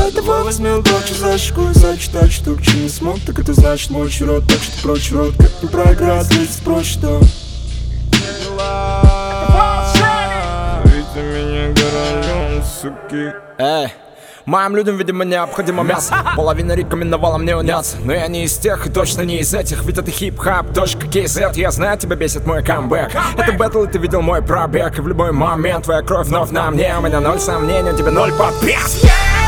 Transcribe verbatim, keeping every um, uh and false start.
Давай, давай возьмем прочь за щеку и зачитать, что к чему не смог, так это значит мой черед. Так что прочь рот, как не проиграть, здесь проще, да. Видите меня королем, суки. Эй, моим людям, видимо, необходимо мясо. Половина рекомендовала мне уняться, но я не из тех и точно не из этих. Ведь это хип-хап, точка кейзет. Я знаю, тебя бесит мой камбэк. Это бэтл, и ты видел мой пробег. И в любой момент твоя кровь вновь на мне. У меня ноль сомнений, у тебя ноль подпис.